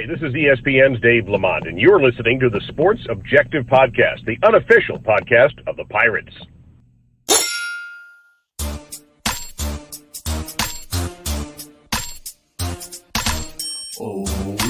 this is ESPN's Dave Lamont, and you're listening to the Sports Objective Podcast, the unofficial podcast of the Pirates. Oh,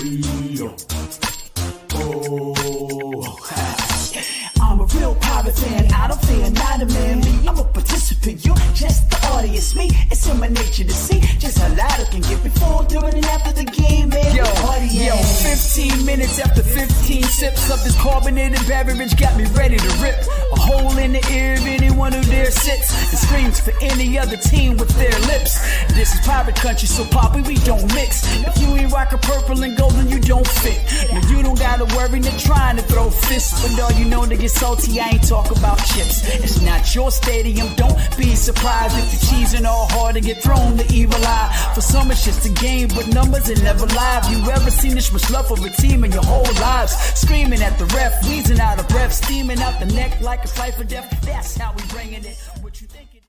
I'm a real pirate fan, I don't fear not a man. Me, I'm a participant, you're just the audience. Me, it's in my nature to see just how loud I can get before, during, and after the game, man. Yo, 15 minutes after 15 sips of this carbonated beverage got me ready to rip a hole in the ear of anyone who dare sits and screams for any other team with their lips. This is pirate country, so poppy, we don't mix. If you ain't rockin' purple and gold, then you don't fit. Now you don't gotta worry, they're trying to throw fists, but all you know to get salty, I ain't talk about chips. It's not your stadium, don't be surprised if you're cheesing all hard and get thrown the evil eye. For some it's just a game, but numbers are never live. You ever seen this much love for a team in your whole lives? Screaming at the ref, wheezing out of breath, steaming out the neck like a fight for death. That's how we bringing it. What you thinking?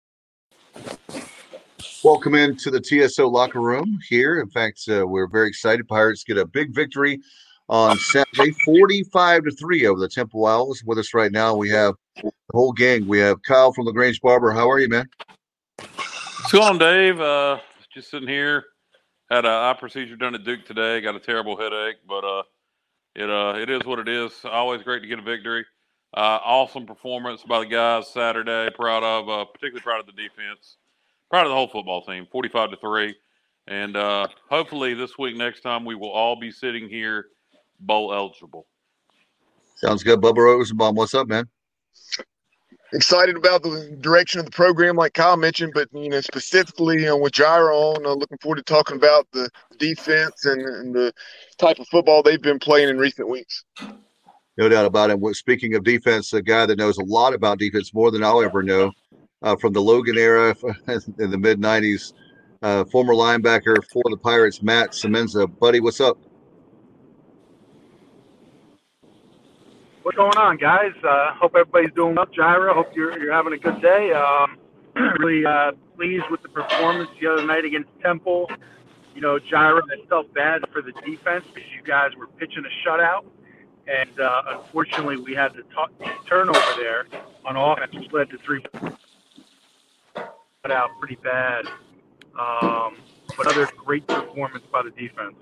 Welcome into the TSO locker room here. In fact, we're very excited. Pirates get a big victory on Saturday, 45-3 over the Temple Owls. With us right now, we have the whole gang. We have Kyle from LaGrange Barber. How are you, man? What's going on, Dave? Just sitting here. Had an eye procedure done at Duke today. Got a terrible headache, but it is what it is. Always great to get a victory. Awesome performance by the guys Saturday. Particularly proud of the defense. Proud of the whole football team. 45-3, and hopefully this week, next time, we will all be sitting here bowl eligible. Sounds good. Bubba Rosenbaum, what's up, man? Excited about the direction of the program, like Kyle mentioned, but specifically with Jairo on, looking forward to talking about the defense and the type of football they've been playing in recent weeks. No doubt about it. Speaking of defense, a guy that knows a lot about defense, more than I'll ever know, from the Logan era in the mid-'90s, former linebacker for the Pirates, Matt Semenza. Buddy, what's up? What's going on, guys? Hope everybody's doing well. Jairo, hope you're having a good day. Really pleased with the performance the other night against Temple. Jairo, I felt bad for the defense because you guys were pitching a shutout. And unfortunately, we had the turnover there on offense, which led to 3 out pretty bad. But other great performance by the defense.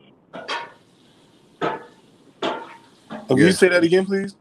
Can you say that again, please?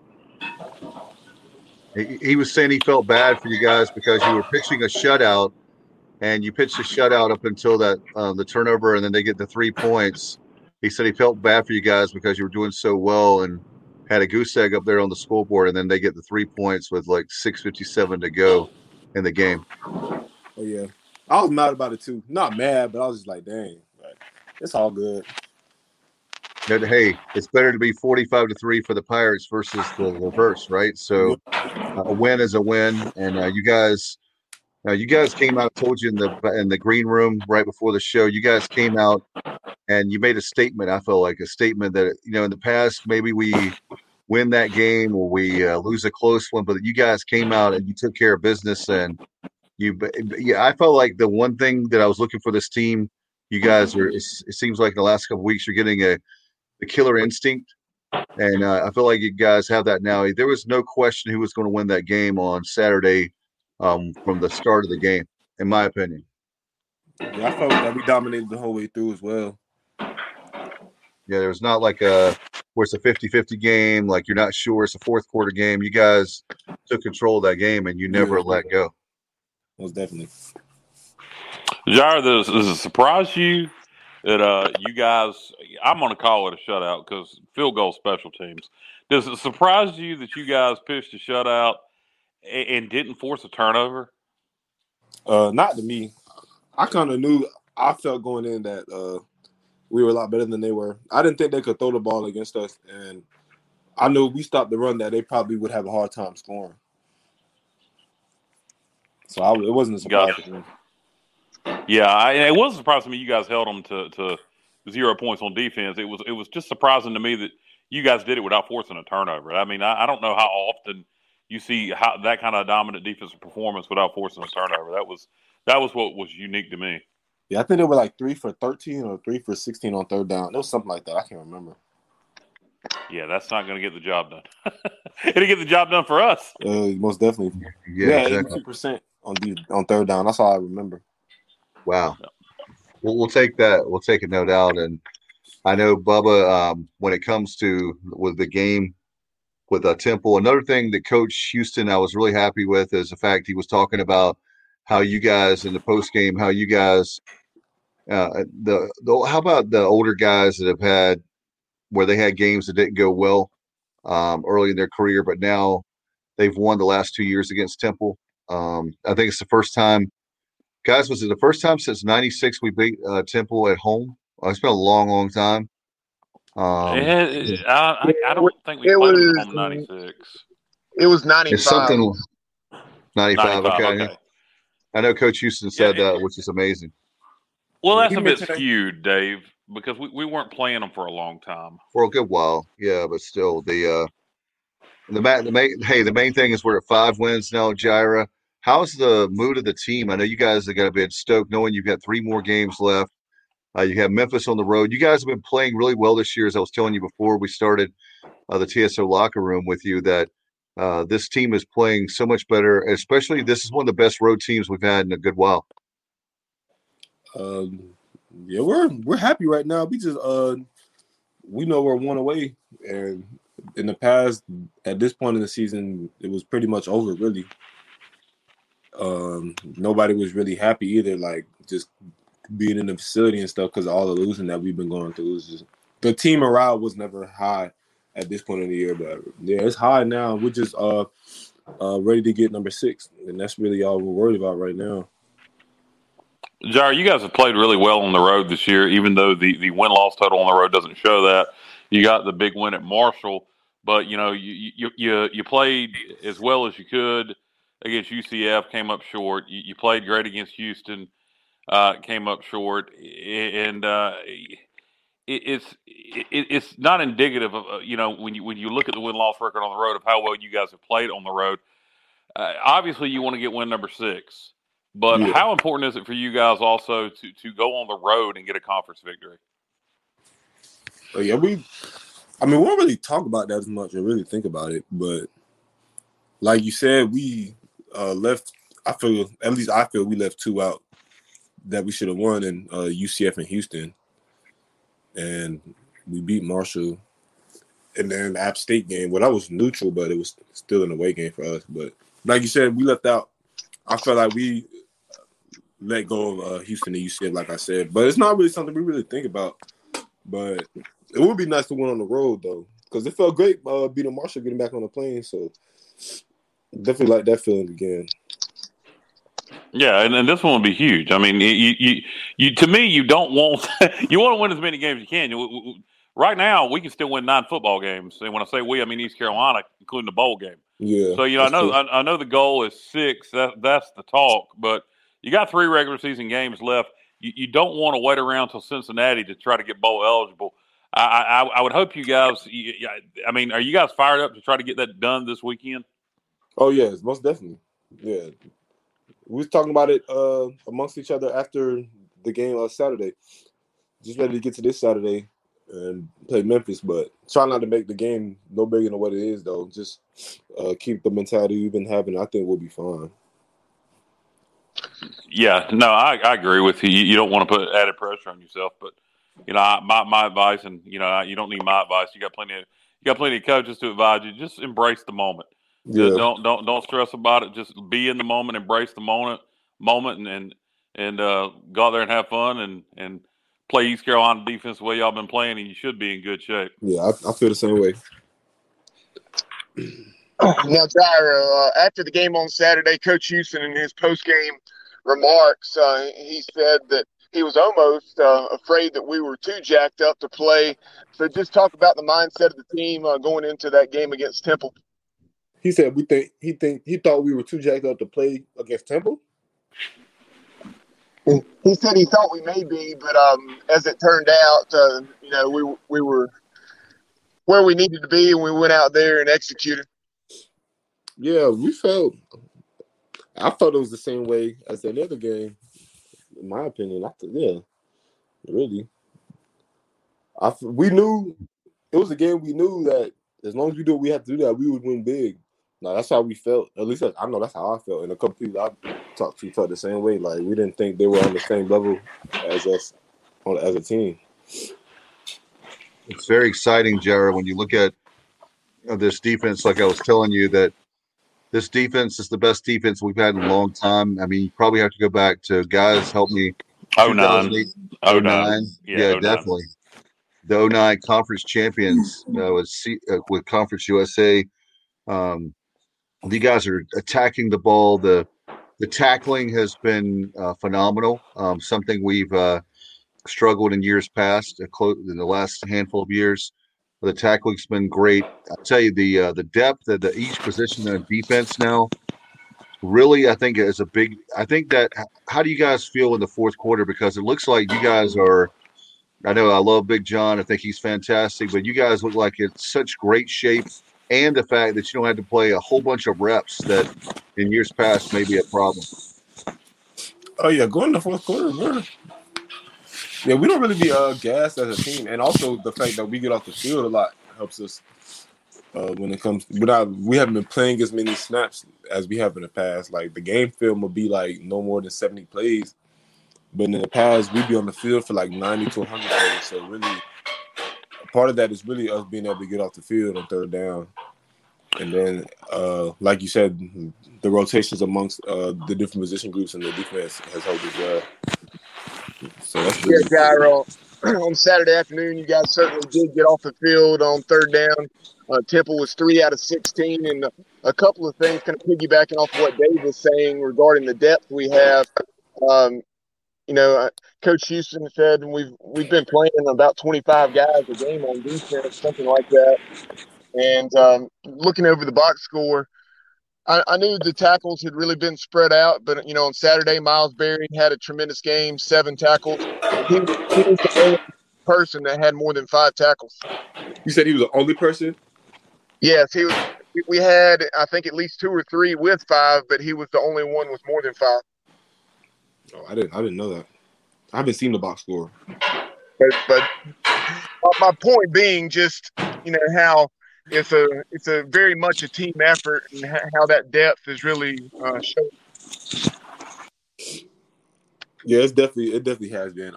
He was saying he felt bad for you guys because you were pitching a shutout, and you pitched a shutout up until that the turnover, and then they get the 3 points. He said he felt bad for you guys because you were doing so well and had a goose egg up there on the scoreboard, and then they get the 3 points with like 6:57 to go in the game. Oh yeah, I was mad about it too. Not mad, but I was just like, dang, like, it's all good. Hey, it's better to be 45-3 for the Pirates versus the reverse, right? So a win is a win, and you guys came out. I told you in the green room right before the show. You guys came out and you made a statement. I felt like a statement that in the past maybe we win that game or we lose a close one, but you guys came out and you took care of business. And I felt like the one thing that I was looking for this team, you guys are. It seems like the last couple of weeks you're getting the killer instinct, and I feel like you guys have that now. There was no question who was going to win that game on Saturday from the start of the game, in my opinion. Yeah, I felt that we dominated the whole way through as well. Yeah, there was not like where it's a 50-50 game, like you're not sure it's a fourth quarter game. You guys took control of that game, and you never let go. Most definitely. Jairo, does it surprise you that you guys, I'm going to call it a shutout because field goal special teams. Does it surprise you that you guys pitched a shutout and didn't force a turnover? Not to me. I kind of knew, I felt going in that we were a lot better than they were. I didn't think they could throw the ball against us, and I knew if we stopped the run that they probably would have a hard time scoring. So it wasn't a surprise to me. Yeah, it wasn't surprising to me you guys held them to 0 points on defense. It was just surprising to me that you guys did it without forcing a turnover. I mean, I don't know how often you see that kind of dominant defensive performance without forcing a turnover. That was what was unique to me. Yeah, I think they were like 3 for 13 or 3 for 16 on third down. It was something like that. I can't remember. Yeah, that's not going to get the job done. It'll get the job done for us. Most definitely. Yeah, exactly. 82% on third down. That's all I remember. Wow. We'll take that. We'll take it, no doubt. And I know, Bubba, when it comes to with the game with Temple, another thing that Coach Houston I was really happy with is the fact he was talking about how you guys in the post game, how you guys, how about the older guys that have had where they had games that didn't go well early in their career, but now they've won the last 2 years against Temple. I think it's the first time. Guys, was it the first time since '96 we beat Temple at home? It's been a long, long time. I don't think we played them at home in '96. It was 95. It's something 95. Okay. I know Coach Houston said that, which is amazing. Well, that's a bit skewed, Dave, because we weren't playing them for a long time. For a good while, yeah, but still, the main thing is we're at 5 wins now, Jaira. How's the mood of the team? I know you guys are going to be stoked knowing you've got 3 more games left. You have Memphis on the road. You guys have been playing really well this year, as I was telling you before we started the TSO locker room with you, that this team is playing so much better, especially this is one of the best road teams we've had in a good while. Yeah, we're happy right now. We just we know we're 1 away, and in the past, at this point in the season, it was pretty much over, really. Nobody was really happy either, like just being in the facility and stuff because of all the losing that we've been going through. It was just, the team morale was never high at this point in the year, but yeah, it's high now. We're just ready to get number 6, and that's really all we're worried about right now. Jair, you guys have played really well on the road this year, even though the win-loss total on the road doesn't show that. You got the big win at Marshall, but you know you played as well as you could against UCF, came up short. You played great against Houston, came up short, and it's not indicative of when you look at the win-loss record on the road of how well you guys have played on the road. Obviously, you want to get win number 6. But how important is it for you guys also to go on the road and get a conference victory? Yeah, we won't really talk about that as much or really think about it. But like you said, we left. I feel we left 2 out that we should have won in UCF and Houston, and we beat Marshall. And then the App State game, well, that was neutral, but it was still an away game for us. But like you said, we left out. I felt like we let go of Houston and UCF, like I said. But it's not really something we really think about. But it would be nice to win on the road, though, because it felt great beating Marshall, getting back on the plane. So definitely like that feeling again. Yeah, and this one will be huge. I mean, you to me, you don't want you want to win as many games as you can. Right now, we can still win 9 football games, and when I say we, I mean East Carolina, including the bowl game. Yeah. So I know the goal is 6. That's the talk, but you got 3 regular season games left. You don't want to wait around till Cincinnati to try to get bowl eligible. I would hope you guys. I mean, are you guys fired up to try to get that done this weekend? Oh yes, most definitely. Yeah, we was talking about it amongst each other after the game on Saturday. Just ready to get to this Saturday and play Memphis, but try not to make the game no bigger than what it is, though. Just keep the mentality we've been having. I think we'll be fine. Yeah, no, I agree with you. You don't want to put added pressure on yourself, but my advice, and you don't need my advice. You got plenty of coaches to advise you. Just embrace the moment. Yeah. Don't stress about it. Just be in the moment, embrace the moment, and go out there and have fun and play East Carolina defense the way y'all been playing, and you should be in good shape. Yeah, I feel the same way. Now, Jair, after the game on Saturday, Coach Houston in his post-game remarks, he said that he was almost afraid that we were too jacked up to play. So just talk about the mindset of the team going into that game against Temple. He said he thought we were too jacked up to play against Temple. He said he thought we may be, but as it turned out, we were where we needed to be, and we went out there and executed. Yeah, I felt it was the same way as any other game. in my opinion. Yeah, really. We knew it was a game. We knew that as long as we do what we had to do, that we would win big. Now that's how we felt. At least I know that's how I felt. And a couple people I talked to felt the same way. Like we didn't think they were on the same level as us as a team. It's very exciting, Jared, when you look at this defense. Like I was telling you, that this defense is the best defense we've had in a long time. I mean, you probably have to go back to, guys, help me. 09. 09. Yeah, 09. definitely. The 09 conference champions with Conference USA. You guys are attacking the ball. The tackling has been phenomenal. Something we've struggled in years past, in the last handful of years. The tackling's been great. I tell you, the depth of each position on defense now, really, I think is a big. I think that. How do you guys feel in the fourth quarter? Because it looks like you guys are. I know I love Big John. I think he's fantastic, but you guys look like it's such great shape, and the fact that you don't have to play a whole bunch of reps that in years past may be a problem. Oh yeah, going to the fourth quarter, we don't really be gassed as a team, and also the fact that we get off the field a lot helps us when it comes. We haven't been playing as many snaps as we have in the past. Like the game film will be like no more than 70 plays, but in the past we'd be on the field for like 90 to 100 plays. So really, part of that is really us being able to get off the field on third down, and then like you said, the rotations amongst the different position groups and the defense has helped as well. So that's really Gyro. On Saturday afternoon, you guys certainly did get off the field on third down. Temple was 3 out of 16, and a couple of things kind of piggybacking off what Dave was saying regarding the depth we have. Coach Houston said we've been playing about 25 guys a game on defense, something like that. And looking over the box score, I knew the tackles had really been spread out, but on Saturday, Miles Berry had a tremendous game, 7 tackles. He was the only person that had more than 5 tackles. You said he was the only person? Yes, he was. We had, I think, at least 2 or 3 with 5, but he was the only one with more than 5. Oh, I didn't know that. I haven't seen the box score. But my point being, just how it's a very much a team effort, and how that depth is really shown. Yeah, it definitely has been.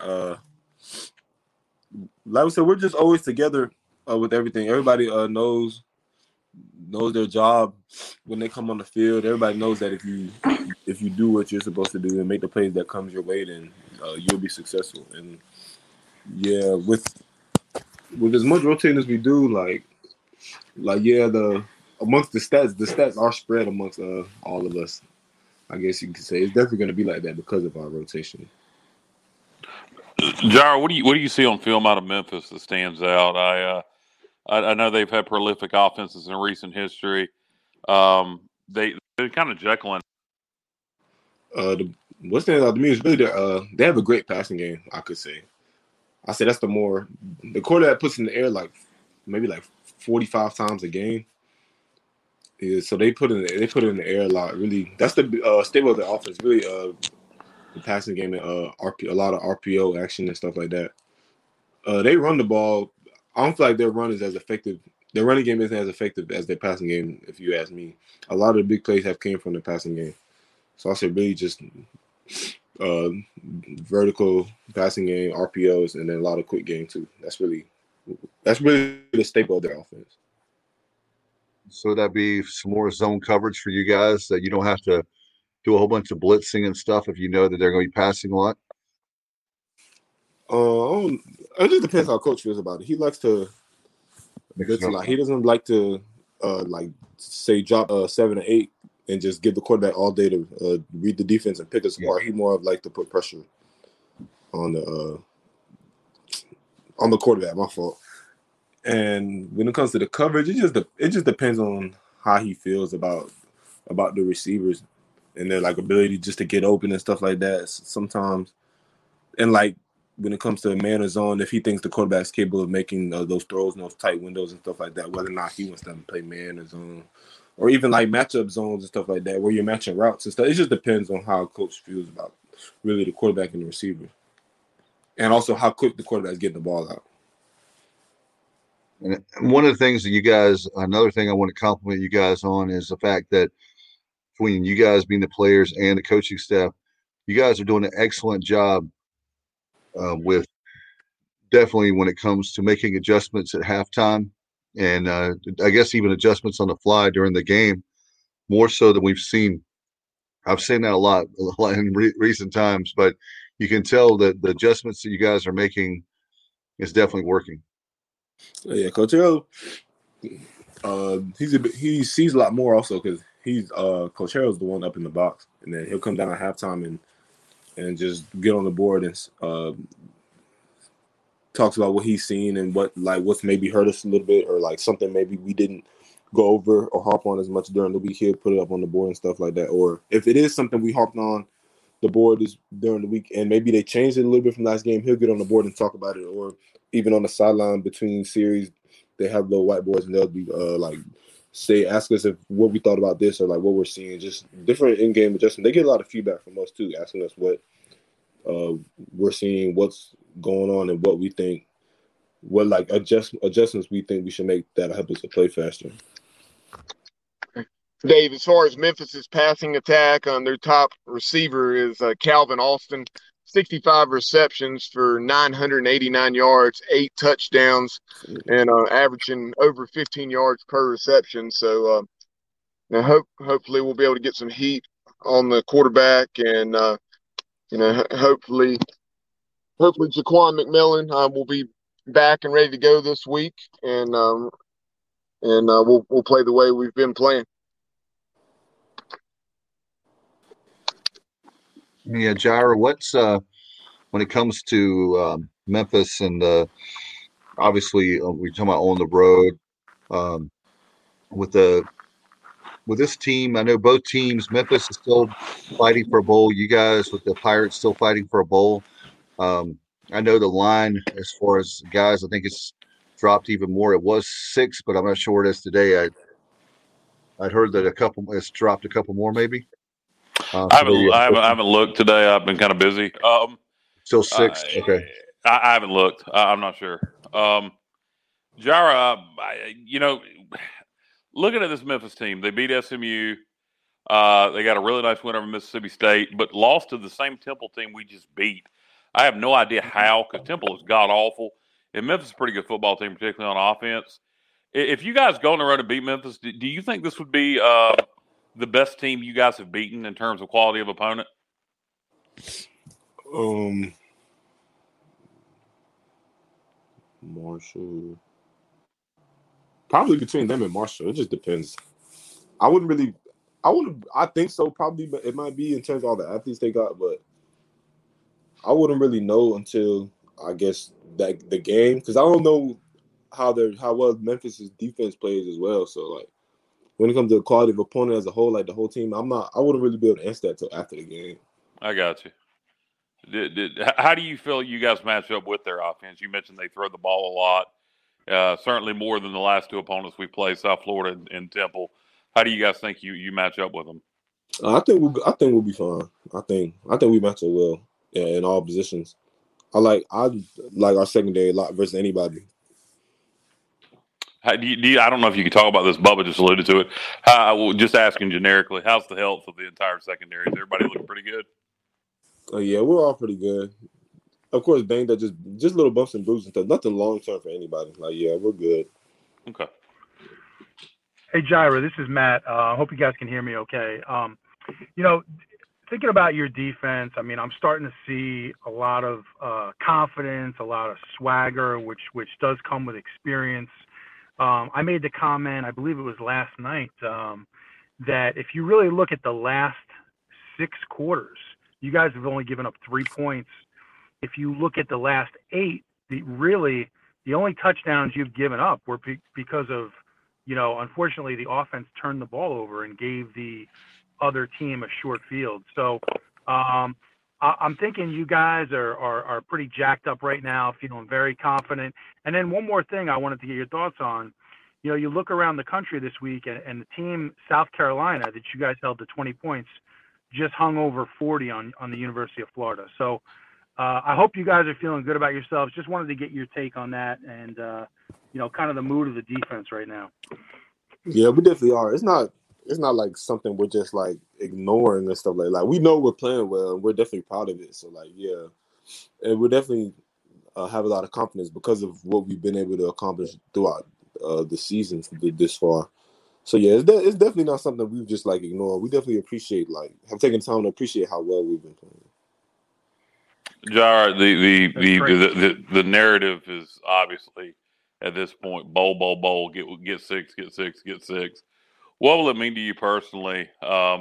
Like I said, we're just always together with everything. Everybody knows their job when they come on the field. Everybody knows that if you do what you're supposed to do and make the plays that comes your way, then you'll be successful. And yeah, with as much rotating as we do, amongst the stats are spread amongst all of us. I guess you could say it's definitely going to be like that because of our rotation. Jairo, what do you see on film out of Memphis that stands out? I know they've had prolific offenses in recent history. They're kind of Jekyll. What stands out to me is really they have a great passing game. I could say. I say that's the quarterback puts in the air maybe 45 times a game. So they put it in the air a lot. Really, that's the stable of the offense. Really, the passing game and a lot of RPO action and stuff like that. They run the ball. I don't feel like their run is as effective. Their running game isn't as effective as their passing game, if you ask me. A lot of the big plays have came from the passing game. So I say really just vertical passing game, RPOs, and then a lot of quick game too. That's really the staple of their offense. So that'd be some more zone coverage for you guys, that you don't have to do a whole bunch of blitzing and stuff if you know that they're going to be passing a lot? It just depends how coach feels about it. He likes to blitz a lot. He doesn't like to say drop 7 or 8 and just give the quarterback all day to read the defense and pick us apart. He more of like to put pressure on the quarterback. My fault. And when it comes to the coverage, it just depends on how he feels about the receivers and their ability just to get open and stuff like that. Sometimes, and when it comes to man or zone, if he thinks the quarterback's capable of making those throws in those tight windows and stuff like that, whether or not he wants them to play man or zone, or even matchup zones and stuff like that, where you're matching routes and stuff. It just depends on how a coach feels about really the quarterback and the receiver. And also how quick the quarterback's getting the ball out. And one of the things that you guys, another thing I want to compliment you guys on is the fact that between you guys being the players and the coaching staff, you guys are doing an excellent job with definitely when it comes to making adjustments at halftime and I guess even adjustments on the fly during the game, more so than we've seen. I've seen that a lot in recent times, but you can tell that the adjustments that you guys are making is definitely working. Yeah, Coach Harrell, he sees a lot more also because he's Coach Harrell's the one up in the box, and then he'll come down at halftime and just get on the board and talks about what he's seen and what's maybe hurt us a little bit or like something maybe we didn't go over or harp on as much during the week. He'll put it up on the board and stuff like that. Or if it is something we harped on the board is during the week and maybe they changed it a little bit from last game, he'll get on the board and talk about it. Or even on the sideline between series, they have little whiteboards and they'll be ask us what we thought about this or like what we're seeing, just different in-game adjustments. They get a lot of feedback from us too, asking us what we're seeing, what's going on, and what we think, what like adjustments we think we should make that'll help us to play faster. Dave, as far as Memphis's passing attack, their top receiver is Calvin Austin, 65 receptions for 989 yards, 8 touchdowns, and averaging over 15 yards per reception. So hopefully we'll be able to get some heat on the quarterback, and hopefully Jaquan McMillan will be back and ready to go this week, and we'll play the way we've been playing. Yeah, Jaira, what's when it comes to Memphis and obviously we're talking about on the road with this team? I know both teams. Memphis is still fighting for a bowl. You guys with the Pirates still fighting for a bowl. I know the line as far as guys, I think it's dropped even more. It was 6, but I'm not sure what it is today. I'd heard that it's dropped a couple more maybe. I haven't looked today. I've been kind of busy. Still 6. Okay. I haven't looked. I'm not sure. Jaira, looking at this Memphis team, they beat SMU. They got a really nice win over Mississippi State, but lost to the same Temple team we just beat. I have no idea how, because Temple is god-awful. And Memphis is a pretty good football team, particularly on offense. If you guys go on the road and beat Memphis, do you think this would be the best team you guys have beaten in terms of quality of opponent? Marshall. Probably between them and Marshall. It just depends. I think so probably, but it might be in terms of all the athletes they got, but I wouldn't really know until I guess that the game, because I don't know how well Memphis' defense plays as well. So like when it comes to the quality of opponent as a whole, like the whole team, I wouldn't really be able to answer that till after the game. I got you. How do you feel you guys match up with their offense? You mentioned they throw the ball a lot, certainly more than the last 2 opponents we played, South Florida and Temple. How do you guys think you match up with them? I think we'll be fine. I think we match up well in all positions. I like our secondary a lot versus anybody. I don't know if you can talk about this. Bubba just alluded to it. Just asking generically, how's the health of the entire secondary? Is everybody looking pretty good? Yeah, we're all pretty good. Of course, banged up, just little bumps and bruises and stuff. Nothing long term for anybody. Like, yeah, we're good. Okay. Hey, Jaira, this is Matt. I hope you guys can hear me okay. Thinking about your defense, I mean, I'm starting to see a lot of confidence, a lot of swagger, which does come with experience. I made the comment, I believe it was last night, that if you really look at the last 6 quarters, you guys have only given up 3 points. If you look at the last 8, the only touchdowns you've given up were because of, unfortunately, the offense turned the ball over and gave the other team a short field. So I'm thinking you guys are pretty jacked up right now, feeling very confident. And then one more thing I wanted to get your thoughts on. You look around the country this week, and the team, South Carolina, that you guys held to 20 points, just hung over 40 on the University of Florida. So I hope you guys are feeling good about yourselves. Just wanted to get your take on that and, kind of the mood of the defense right now. Yeah, we definitely are. It's not like something we're just like ignoring and stuff like we know we're playing well and we're definitely proud of it. So and we're definitely have a lot of confidence because of what we've been able to accomplish throughout the season this far. So it's definitely not something we've just like ignored. We definitely appreciate have taken time to appreciate how well we've been playing. Jar, the narrative is obviously at this point bowl, get six. What will it mean to you personally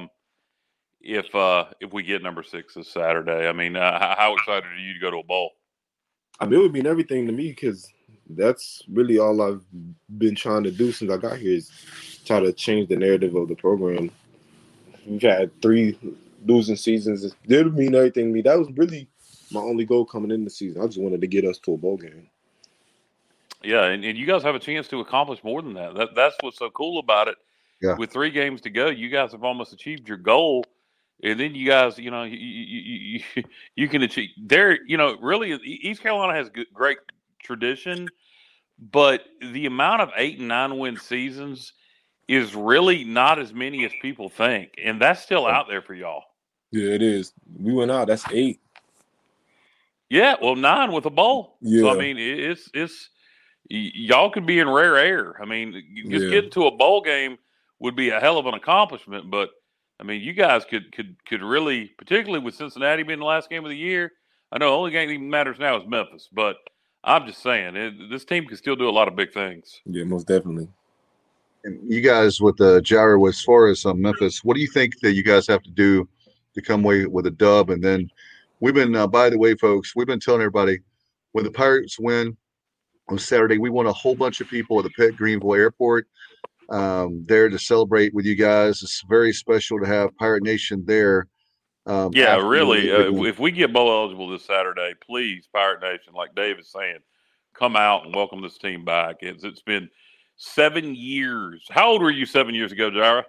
if we get number 6 this Saturday? I mean, how excited are you to go to a bowl? I mean, it would mean everything to me because that's really all I've been trying to do since I got here is try to change the narrative of the program. We've had 3 losing seasons. It did mean everything to me. That was really my only goal coming in the season. I just wanted to get us to a bowl game. Yeah, and you guys have a chance to accomplish more than that. That's what's so cool about it. Yeah. With 3 games to go, you guys have almost achieved your goal. And then you guys, you can achieve there. Really, East Carolina has great tradition, but the amount of 8 and 9 win seasons is really not as many as people think, and that's still out there for y'all. Yeah, it is. We went out. That's 8. Yeah, well, 9 with a bowl. Yeah. So I mean, it's y'all could be in rare air. I mean, just getting to a bowl game would be a hell of an accomplishment, but. I mean, you guys could really, particularly with Cincinnati being the last game of the year. I know the only game that even matters now is Memphis, but I'm just saying this team can still do a lot of big things. Yeah, most definitely. And you guys with the Gyro, as far as Memphis, what do you think that you guys have to do to come away with a dub? And then we've been, by the way, folks, we've been telling everybody when the Pirates win on Saturday, we want a whole bunch of people at the Pitt Greenville Airport. There to celebrate with you guys. It's very special to have Pirate Nation there. Really. If we get bowl eligible this Saturday, please, Pirate Nation, like Dave is saying, come out and welcome this team back. It's been 7 years. How old were you 7 years ago, Jira?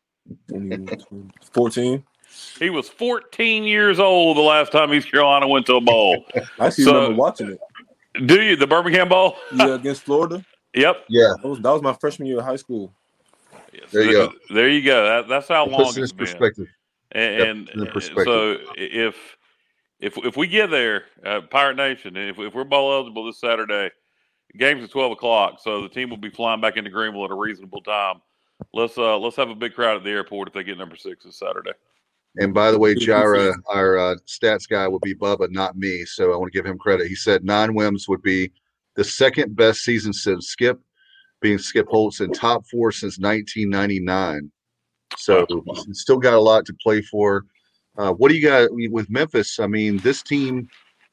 14. He was 14 years old the last time East Carolina went to a bowl. I actually remember watching it. Do you? The Birmingham Bowl? Yeah, against Florida. Yep. Yeah. That was my freshman year of high school. Yes. There you go. There you go. That's how long it's been. Perspective. And so if we get there, Pirate Nation, if we're bowl eligible this Saturday, the game's at 12:00, so the team will be flying back into Greenville at a reasonable time. Let's have a big crowd at the airport if they get number 6 this Saturday. And by the way, Jira, our stats guy would be Bubba, not me. So I want to give him credit. He said 9 wins would be the second best season since Skip, being Skip Holtz, in top 4 since 1999. So still got a lot to play for. What do you got with Memphis? I mean, this team,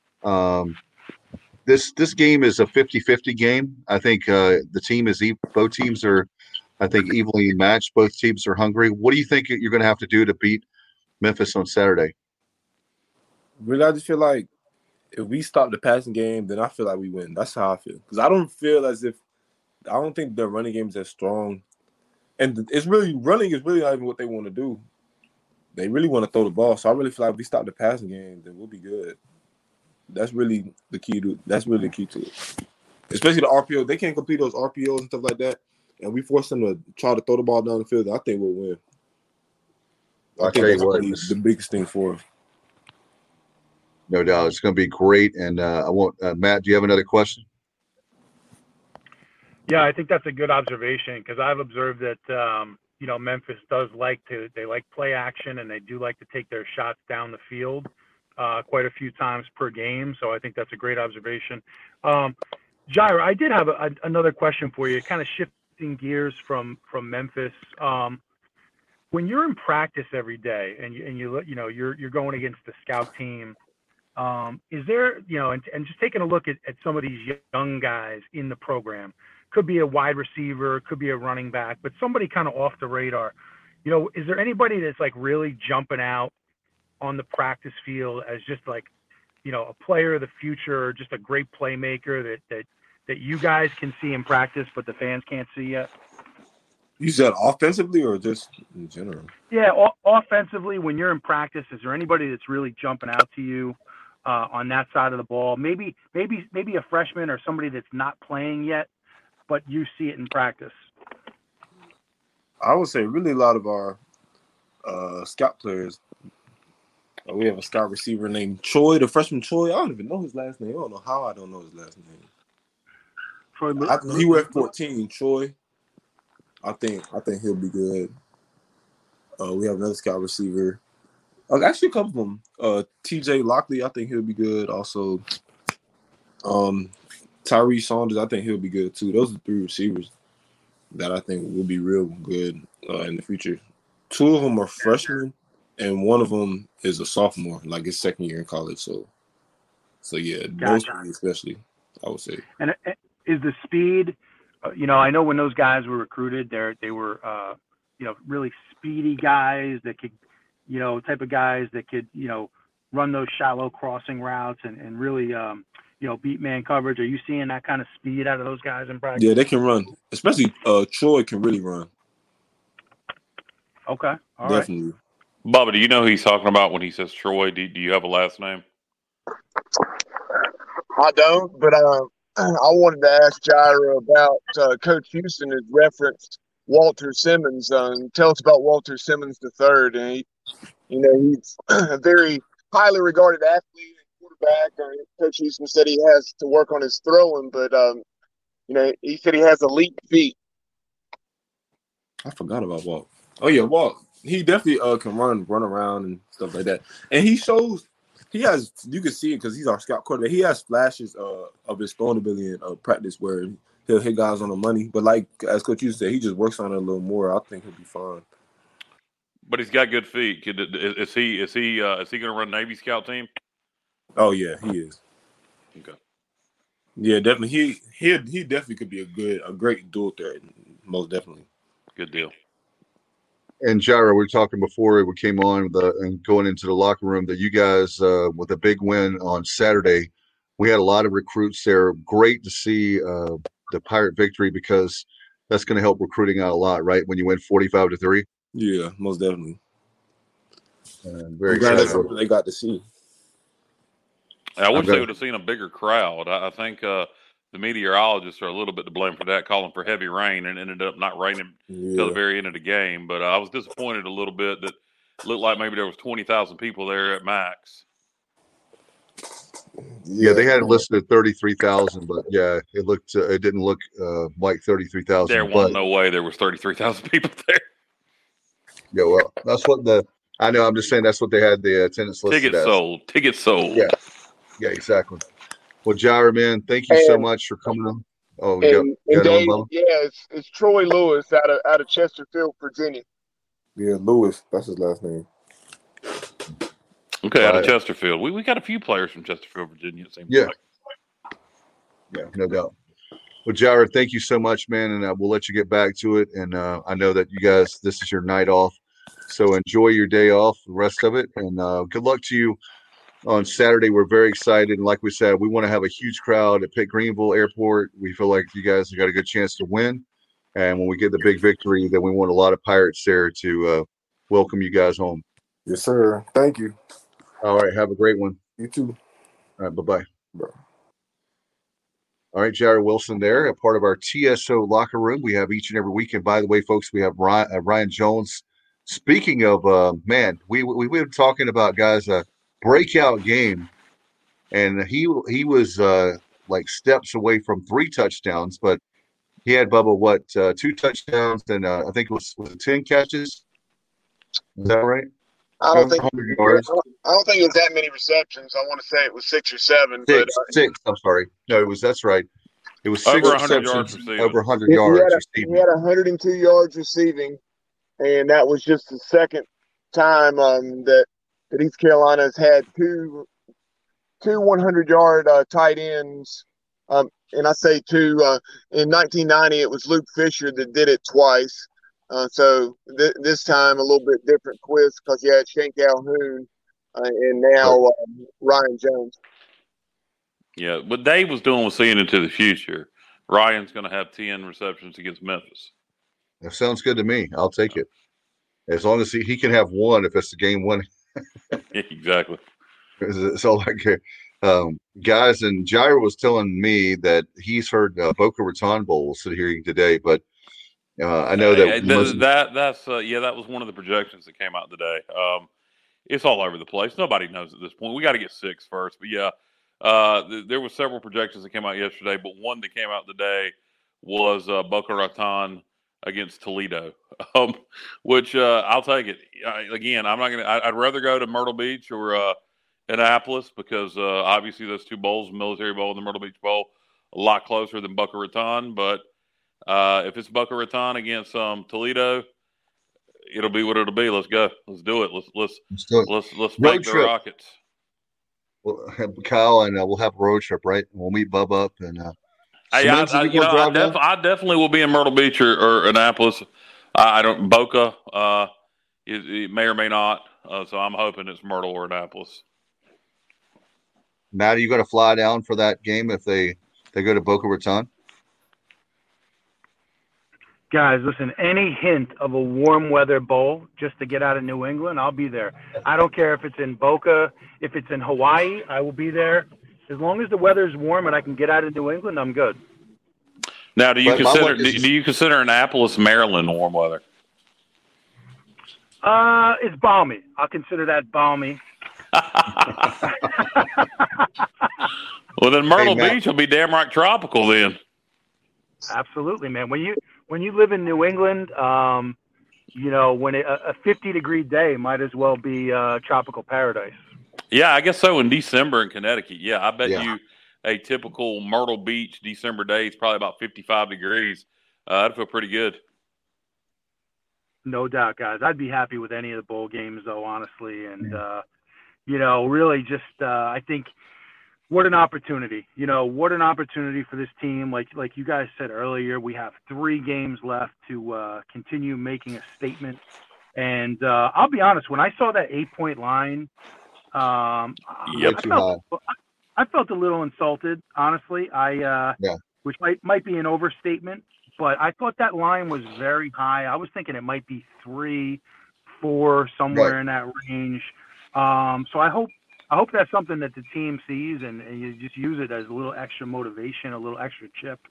this game is a 50-50 game. I think the team is both teams are, I think, evenly matched. Both teams are hungry. What do you think you're going to have to do to beat Memphis on Saturday? Really, I just feel like if we stop the passing game, then I feel like we win. That's how I feel. Because I don't think their running game is as strong. And running is really not even what they want to do. They really want to throw the ball. So I really feel like if we stop the passing game, then we'll be good. That's really the key to it. Especially the RPO. They can't complete those RPOs and stuff like that. And we force them to try to throw the ball down the field. I think we'll win. I think that's really the biggest thing for us. No doubt. It's going to be great. And I want Matt, do you have another question? Yeah, I think that's a good observation because I've observed that, Memphis does like play action and they do like to take their shots down the field quite a few times per game. So I think that's a great observation. Jaira, I did have another question for you, kind of shifting gears from Memphis. When you're in practice every day and you're going against the scout team, is there, and just taking a look at some of these young guys in the program, could be a wide receiver, could be a running back, but somebody kind of off the radar, is there anybody that's like really jumping out on the practice field as just like, a player of the future, or just a great playmaker that you guys can see in practice, but the fans can't see yet? You said offensively or just in general? Yeah, offensively, when you're in practice, is there anybody that's really jumping out to you on that side of the ball? Maybe a freshman or somebody that's not playing yet, but you see it in practice. I would say really a lot of our scout players. We have a scout receiver named Troy, the freshman Troy. I don't even know his last name. I don't know how I don't know his last name. Troy, I know he wears 14. Troy. I think he'll be good. We have another scout receiver. Actually, a couple of them. T.J. Lockley, I think he'll be good. Also, Tyree Saunders, I think he'll be good too. Those are 3 receivers that I think will be real good in the future. 2 of them are freshmen, and 1 of them is a sophomore, like his second year in college. So yeah, those 3 especially, I would say. And is the speed? I know when those guys were recruited, they were really speedy guys that could, type of guys that could, run those shallow crossing routes and really, beat man coverage. Are you seeing that kind of speed out of those guys in practice? Yeah, they can run. Especially Troy can really run. Okay, all definitely. Right. Bubba, do you know who he's talking about when he says Troy? Do you have a last name? I don't, but I wanted to ask Jaira about Coach Houston has referenced Walter Simmons. Tell us about Walter Simmons III. And he's a very highly regarded athlete and quarterback. Coach Houston said he has to work on his throwing, but he said he has elite feet. I forgot about Walt. Oh yeah, Walt. He definitely can run around and stuff like that. And he shows. He has, you can see it because he's our scout quarterback. He has flashes of his throwing ability in practice where he'll hit guys on the money. But like as Coach Houston said, he just works on it a little more. I think he'll be fine. But he's got good feet. Is he going to run Navy Scout team? Oh yeah, he is. Okay. Yeah, definitely. He definitely could be a great dual threat. Most definitely. Good deal. And Jaira, we were talking before we came on and going into the locker room that you guys, with a big win on Saturday, we had a lot of recruits there. Great to see the Pirate victory because that's going to help recruiting out a lot, right? When you win 45-3. Yeah, most definitely. Very excited. That's something they got to see. I wish they would have seen a bigger crowd. I think the meteorologists are a little bit to blame for that, calling for heavy rain, and ended up not raining until the very end of the game. But I was disappointed a little bit that it looked like maybe there was 20,000 people there at max. Yeah, they had it listed at 33,000, but yeah, it didn't look like 33,000. There wasn't no way there was 33,000 people there. Yeah, well, that's what I know. I'm just saying that's what they had the attendance listed as. Tickets sold. Yeah, exactly. Well, Jaira, man, thank you so much for coming on. Oh, Dave, it's Troy Lewis out of Chesterfield, Virginia. Yeah, Lewis, that's his last name. Okay, out of Chesterfield. We got a few players from Chesterfield, Virginia, it seems like. Yeah, no doubt. Well, Jaira, thank you so much, man, and we'll let you get back to it. And I know that you guys, this is your night off, so enjoy your day off, the rest of it, and good luck to you on Saturday. We're very excited, and like we said, we want to have a huge crowd at Pitt Greenville Airport. We feel like you guys have got a good chance to win, and when we get the big victory, then we want a lot of Pirates there to welcome you guys home. Yes, sir. Thank you. All right, have a great one. You too. All right, bye-bye. Bye. All right, Jaira Wilson there, a part of our TSO locker room. We have each and every week. And by the way, folks, we have Ryan Jones. Speaking of, we've been talking about guys, breakout game. And he was like steps away from 3 touchdowns, but he had, Bubba, 2 touchdowns and I think it was 10 catches. Is that right? I don't think it was that many receptions. I want to say it was 6 or 7. Six. I'm sorry. No, that's right. It was 6 over 100 yards receiving. Over 100 yards receiving. He had 102 yards receiving, and that was just the second time that East Carolina has had two 100-yard tight ends. And I say 2. In 1990, it was Luke Fisher that did it twice. So this time a little bit different quiz because you had Shane Calhoun and now Ryan Jones. Yeah, what Dave was doing was seeing into the future. Ryan's going to have 10 receptions against Memphis. That sounds good to me. I'll take it. As long as he can have one if it's the game one. Exactly. It's all I care. Guys, and Jair was telling me that he's heard Boca Raton Bowl sitting today, but I know that that was one of the projections that came out today. It's all over the place. Nobody knows at this point. We got to get 6 first, but yeah, there were several projections that came out yesterday, but one that came out today was Boca Raton against Toledo, which I'll take it. Again, I'm not gonna. I'd rather go to Myrtle Beach or Annapolis because obviously those 2 bowls, Military Bowl and the Myrtle Beach Bowl, a lot closer than Boca Raton. But if it's Boca Raton against Toledo, it'll be what it'll be. Let's go. Let's do it. Let's make the Rockets. Well, Kyle, and we'll have a road trip, right? We'll meet Bub up and. I definitely will be in Myrtle Beach or Annapolis. I don't Boca. It may or may not. So I'm hoping it's Myrtle or Annapolis. Matt, are you going to fly down for that game if they go to Boca Raton? Guys, listen, any hint of a warm weather bowl just to get out of New England, I'll be there. I don't care if it's in Boca, if it's in Hawaii, I will be there. As long as the weather's warm and I can get out of New England, I'm good. Now, do you consider Annapolis, Maryland warm weather? It's balmy. I'll consider that balmy. Well, then Myrtle Beach will be damn right tropical then. Absolutely, man. When you live in New England, when a 50-degree day might as well be tropical paradise. Yeah, I guess so in December in Connecticut. Yeah, I bet you a typical Myrtle Beach December day is probably about 55 degrees. That'd feel pretty good. No doubt, guys. I'd be happy with any of the bowl games, though, honestly. And, really just I think what an opportunity. What an opportunity for this team. Like you guys said earlier, we have 3 games left to continue making a statement. And I'll be honest, when I saw that 8-point line, I felt a little insulted, honestly. Which might be an overstatement, but I thought that line was very high. I was thinking it might be 3, 4, somewhere in that range. So I hope that's something that the team sees and you just use it as a little extra motivation, a little extra chip.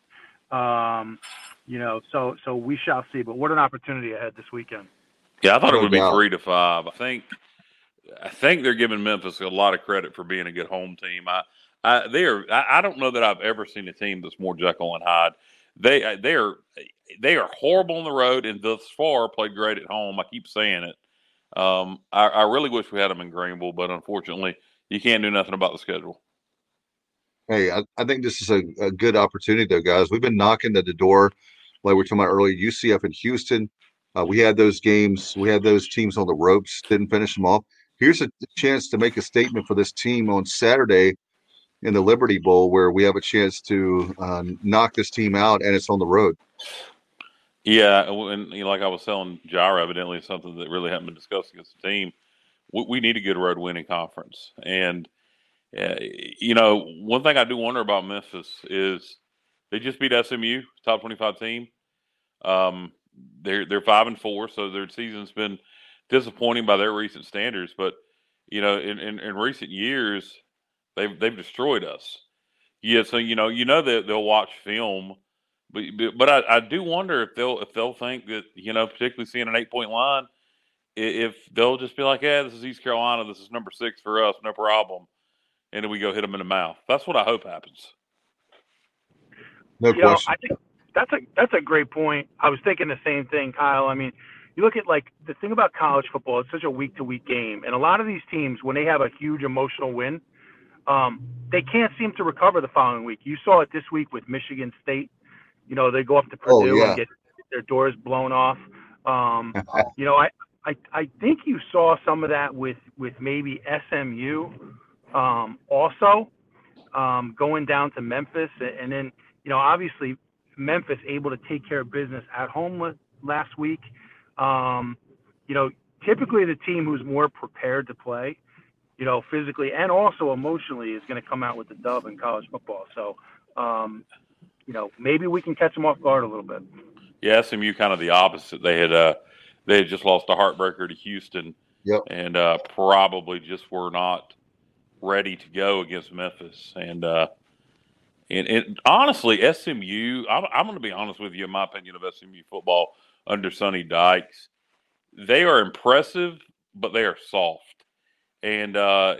So we shall see. But what an opportunity ahead this weekend. Yeah, I thought it would be 3 to 5. I think they're giving Memphis a lot of credit for being a good home team. I don't know that I've ever seen a team that's more Jekyll and Hyde. They are horrible on the road and thus far played great at home. I keep saying it. I really wish we had them in Greenville, but unfortunately, you can't do nothing about the schedule. Hey, I think this is a good opportunity, though, guys. We've been knocking at the door, like we were talking about earlier. UCF in Houston, we had those games. We had those teams on the ropes, didn't finish them off. Here's a chance to make a statement for this team on Saturday in the Liberty Bowl, where we have a chance to knock this team out, and it's on the road. Yeah, and like I was telling Jair, evidently it's something that really hadn't been discussed against the team. We need a good road winning conference. And, one thing I do wonder about Memphis is they just beat SMU, top 25 team. They're 5-4, so their season's been disappointing by their recent standards. But, in recent years, they've destroyed us. Yeah, so, that they'll watch film. But I do wonder if they'll think that, particularly seeing an 8-point line, if they'll just be like, yeah, this is East Carolina, this is number 6 for us, no problem, and then we go hit them in the mouth. That's what I hope happens. No question. I think that's a great point. I was thinking the same thing, Kyle. I mean, you look at the thing about college football, it's such a week-to-week game, and a lot of these teams, when they have a huge emotional win, they can't seem to recover the following week. You saw it this week with Michigan State. They go up to Purdue and get their doors blown off. I think you saw some of that with maybe SMU also going down to Memphis. And then, obviously Memphis able to take care of business at home last week. Typically the team who's more prepared to play, physically and also emotionally is going to come out with the dub in college football. So, maybe we can catch them off guard a little bit. Yeah, SMU kind of the opposite. They had just lost a heartbreaker to Houston, Yep. and probably just were not ready to go against Memphis. And honestly, SMU, I'm going to be honest with you, in my opinion of SMU football under Sonny Dykes, they are impressive, but they are soft. And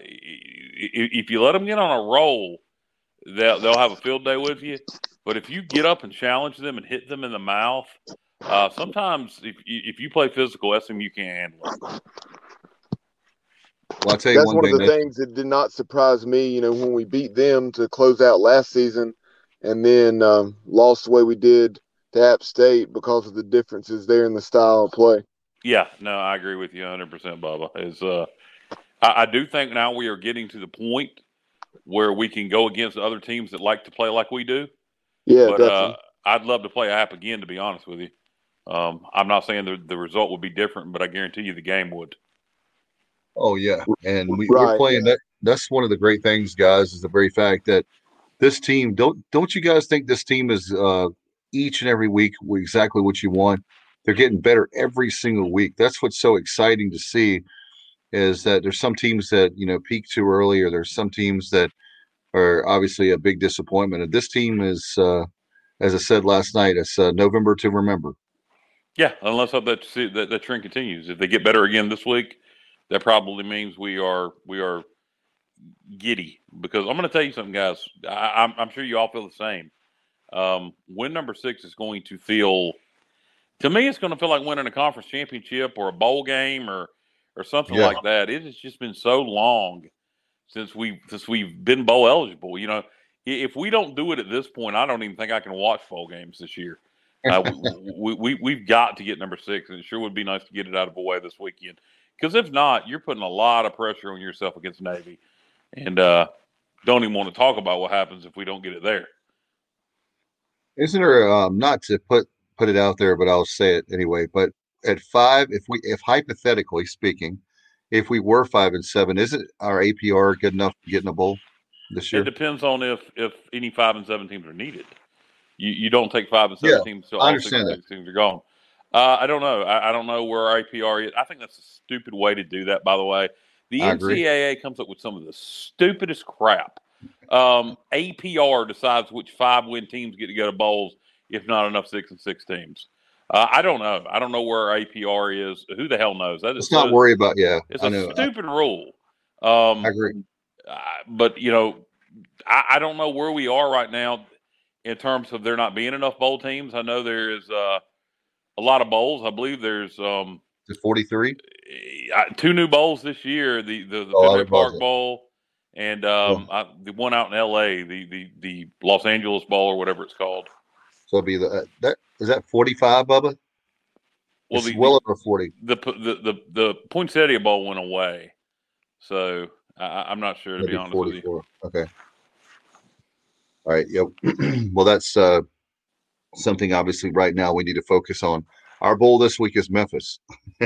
if you let them get on a roll, they'll have a field day with you. But if you get up and challenge them and hit them in the mouth, sometimes if you play physical, SMU can't handle it. Well, I'll tell you That's one of the thing, things that did not surprise me, when we beat them to close out last season and then lost the way we did to App State because of the differences there in the style of play. Yeah, no, I agree with you 100%, Bubba. I do think now we are getting to the point where we can go against other teams that like to play like we do. Yeah, but definitely. I'd love to play App again, to be honest with you. I'm not saying the result would be different, but I guarantee you the game would. Oh yeah, and we're playing that. That's one of the great things, guys, is the very fact that this team. Don't you guys think this team is each and every week exactly what you want? They're getting better every single week. That's what's so exciting to see. Is that there's some teams that peak too early, or there's some teams that are obviously a big disappointment. And this team is, as I said last night, it's November to remember. Yeah, and let's hope that trend continues. If they get better again this week, that probably means we are giddy. Because I'm going to tell you something, guys. I'm sure you all feel the same. Win number 6 is going to feel, to me, it's going to feel like winning a conference championship or a bowl game or something like that. It has just been so long since we've been bowl eligible. If we don't do it at this point, I don't even think I can watch bowl games this year. We've got to get number 6, and it sure would be nice to get it out of the way this weekend. Because if not, you're putting a lot of pressure on yourself against Navy, and don't even want to talk about what happens if we don't get it there. Isn't there not to put it out there, but I'll say it anyway. But at 5, if hypothetically speaking, if we were 5 and 7, isn't our APR good enough to get in a bowl this year? It depends on if any 5 and 7 teams are needed. You don't take 5 and 7 teams until all 6 and 6 teams are gone. I don't know. I don't know where our APR is. I think that's a stupid way to do that, by the way. The NCAA comes up with some of the stupidest crap. APR decides which 5-win teams get to go to bowls, if not enough 6 and 6 teams. I don't know. I don't know where our APR is. Who the hell knows? Let's not worry about. Yeah, it's a stupid rule. I agree. But I don't know where we are right now in terms of there not being enough bowl teams. I know there is a lot of bowls. I believe there's 43. 2 new bowls this year. The Fenway Park Bowl and the one out in LA, the Los Angeles Bowl or whatever it's called. So it'll be is that 45, Bubba? Well, it's well over 40. The Poinsettia Bowl went away, so I'm not sure, to be honest 44. With you. Okay. All right. Yep. Well, that's something obviously right now we need to focus on. Our bowl this week is Memphis.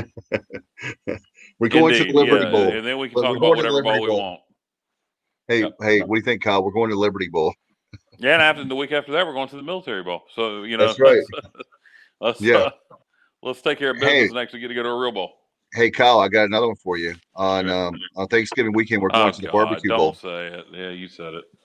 We're going to the Liberty Bowl, and then we can talk about whatever bowl we want. Hey, what do you think, Kyle? We're going to Liberty Bowl. Yeah, and after the week after that, we're going to the Military Bowl. So that's right. Let's take care of business and actually get to go to a real bowl. Hey, Kyle, I got another one for you. On Thanksgiving weekend, we're going to the barbecue bowl. Don't say it. Yeah, you said it.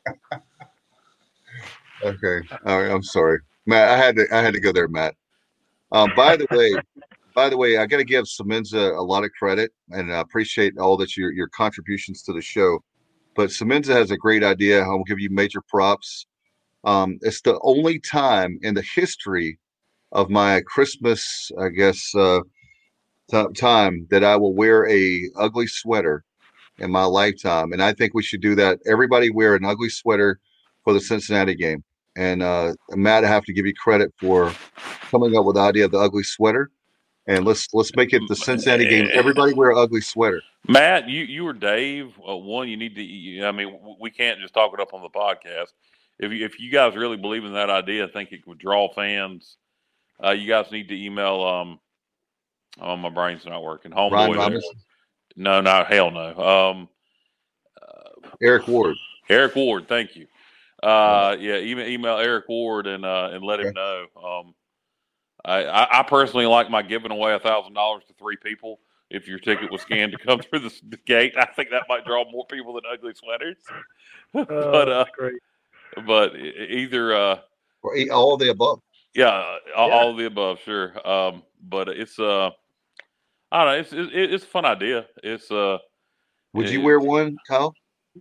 Okay. All right. I'm sorry, Matt. I had to go there, Matt. By the way, I got to give Semenza a lot of credit, and I appreciate all that your contributions to the show. But Semenza has a great idea. I'll give you major props. It's the only time in the history of my Christmas, I guess, time that I will wear a ugly sweater in my lifetime, and I think we should do that. Everybody wear an ugly sweater for the Cincinnati game. And Matt, I have to give you credit for coming up with the idea of the ugly sweater. And let's make it the Cincinnati game. Everybody wear an ugly sweater. Matt, you or Dave, you need to. I mean, we can't just talk it up on the podcast. If you guys really believe in that idea, think it would draw fans. You guys need to email. My brain's not working. Ryan Robinson. No, hell no. Eric Ward. Eric Ward, thank you. Email Eric Ward and let him know. I personally like my giving away $1,000 to 3 people. If your ticket was scanned to come through the gate, I think that might draw more people than ugly sweaters. That's great. But either Or all of the above. yeah, all of the above, sure. But it's I don't know, it's a fun idea. It's Would you wear one, Kyle?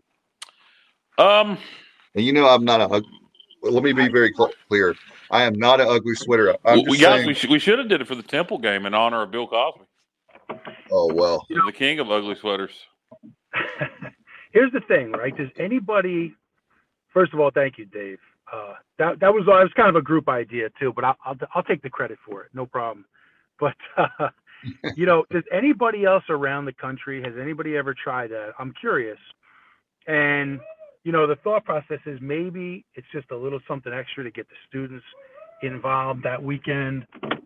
Um, And you know I'm not a. Let me be very clear. I am not an ugly sweater. I'm just guys, saying. we should have did it for the Temple game in honor of Bill Cosby, Oh well. the king of ugly sweaters. Here's the thing, right? Does anybody? First of all, thank you, Dave. That was kind of a group idea too, but I'll take the credit for it, no problem. But does anybody else around the country, has anybody ever tried that? I'm curious. And the thought process is maybe it's just a little something extra to get the students involved that weekend.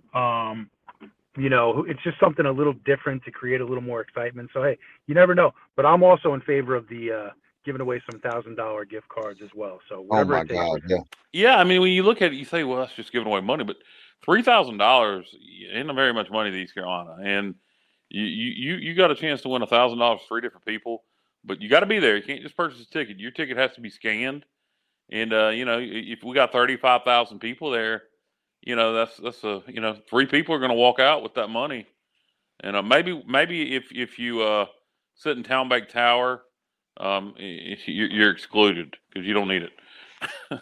It's just something a little different to create a little more excitement. So, hey, you never know. But I'm also in favor of the giving away some $1,000 gift cards as well. So, whatever it takes. God, yeah. Yeah, I mean, when you look at it, you say, well, that's just giving away money. But $3,000 ain't very much money to East Carolina. And you got a chance to win $1,000 for 3 different people. But you got to be there. You can't just purchase a ticket. Your ticket has to be scanned. And, if we got 35,000 people there, that's 3 people are going to walk out with that money. And maybe if you sit in Town Bank Tower, you're excluded because you don't need it.